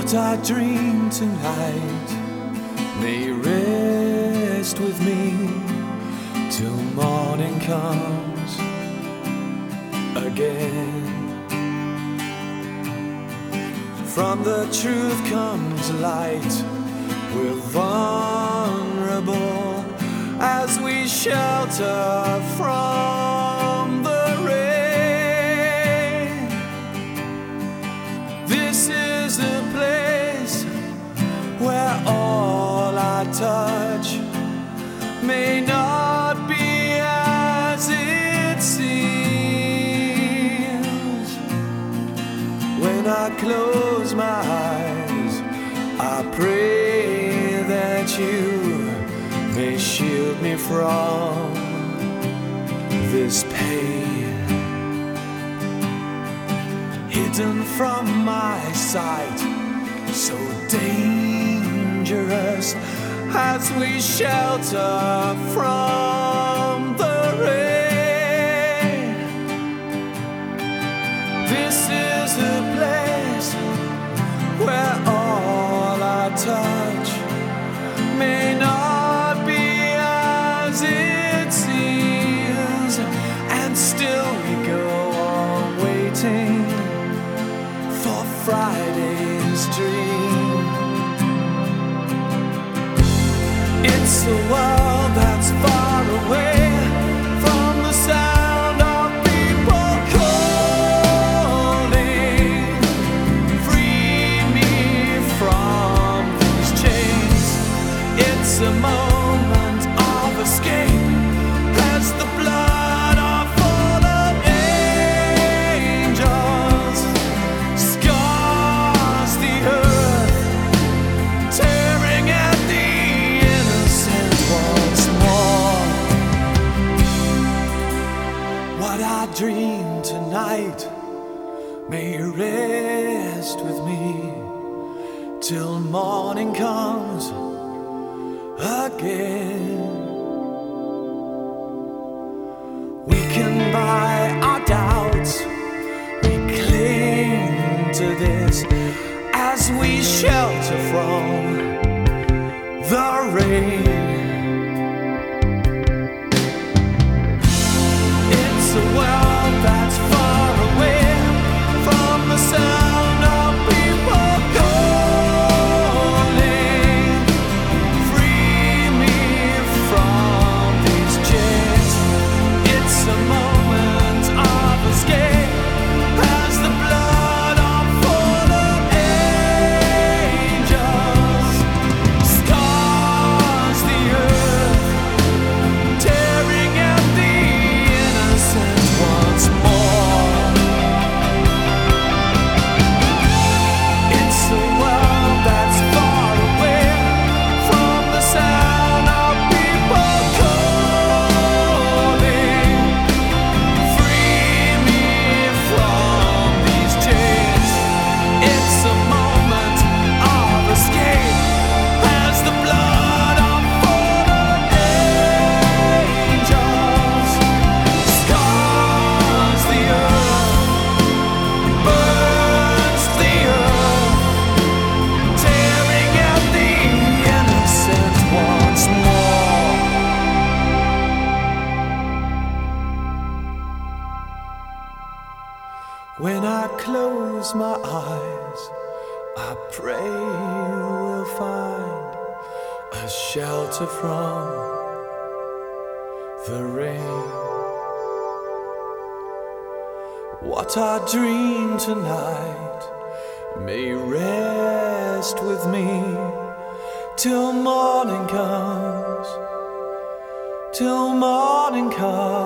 What I dream tonight may rest with me till morning comes again. From the truth comes light. We're vulnerable as we shelter from the rain. This is a place where all I touch may not be as it seems. When I close my eyes, I pray that you may shield me from this pain. Hidden from my sight, so dangerous as we shelter from the rain. This is a place where all I touch may not be as it seems, and still we go on waiting for Friday's dream. It's a world that's far away from the sound of people calling. Free me from these chains. It's a moment of escape as the blood of fallen angels scars the earth, tearing at the innocent once more. What I dream tonight may rest with me till morning comes again. We can buy our doubts, we cling to this as we shelter from the rain. It's a world that's far away from the sound of people calling. Free me from these chains. It's a moment of escape as the blood of fallen angels scars the earth, tearing at the innocent once more. It's a world that's far away from the sound of people calling. Free me from these chains. It's a moment of escape as the blood of fallen angels scars the earth, burns the earth, tearing at the innocent once more. When I close my eyes, I pray we'll find a shelter from the rain. What I dream tonight may rest with me till morning comes, till morning comes.